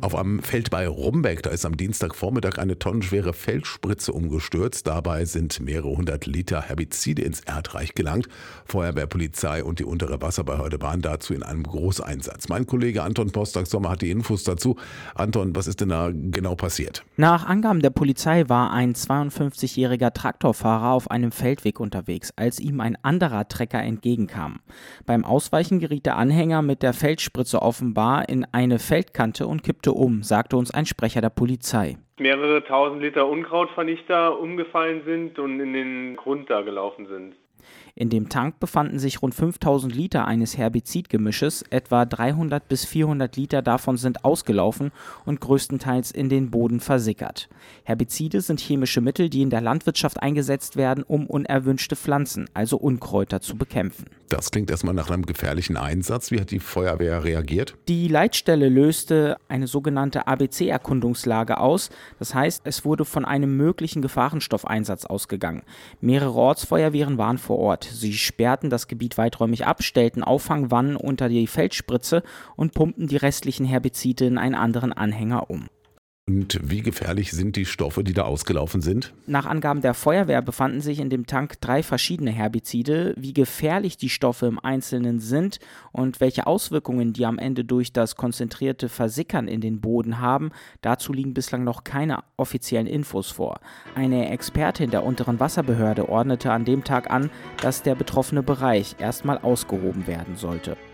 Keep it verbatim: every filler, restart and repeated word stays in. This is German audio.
Auf einem Feld bei Rumbeck, da ist am Dienstagvormittag eine tonnenschwere Feldspritze umgestürzt. Dabei sind mehrere hundert Liter Herbizide ins Erdreich gelangt. Feuerwehr, Polizei und die untere Wasserbehörde waren dazu in einem Großeinsatz. Mein Kollege Anton Postak-Sommer hat die Infos dazu. Anton, was ist denn da genau passiert? Nach Angaben der Polizei war ein zweiundfünfzigjähriger Traktorfahrer auf einem Feldweg unterwegs, als ihm ein anderer Trecker entgegenkam. Beim Ausweichen geriet der Anhänger mit der Feldspritze offenbar in eine Feldkante und kippte um, sagte uns ein Sprecher der Polizei. Mehrere tausend Liter Unkrautvernichter umgefallen sind und in den Grund da gelaufen sind. In dem Tank befanden sich rund fünftausend Liter eines Herbizidgemisches, etwa dreihundert bis vierhundert Liter davon sind ausgelaufen und größtenteils in den Boden versickert. Herbizide sind chemische Mittel, die in der Landwirtschaft eingesetzt werden, um unerwünschte Pflanzen, also Unkräuter, zu bekämpfen. Das klingt erstmal nach einem gefährlichen Einsatz. Wie hat die Feuerwehr reagiert? Die Leitstelle löste eine sogenannte A B C-Erkundungslage aus. Das heißt, es wurde von einem möglichen Gefahrenstoffeinsatz ausgegangen. Mehrere Ortsfeuerwehren waren vor Ort. Sie sperrten das Gebiet weiträumig ab, stellten Auffangwannen unter die Feldspritze und pumpten die restlichen Herbizide in einen anderen Anhänger um. Und wie gefährlich sind die Stoffe, die da ausgelaufen sind? Nach Angaben der Feuerwehr befanden sich in dem Tank drei verschiedene Herbizide. Wie gefährlich die Stoffe im Einzelnen sind und welche Auswirkungen die am Ende durch das konzentrierte Versickern in den Boden haben, dazu liegen bislang noch keine offiziellen Infos vor. Eine Expertin der unteren Wasserbehörde ordnete an dem Tag an, dass der betroffene Bereich erstmal ausgehoben werden sollte.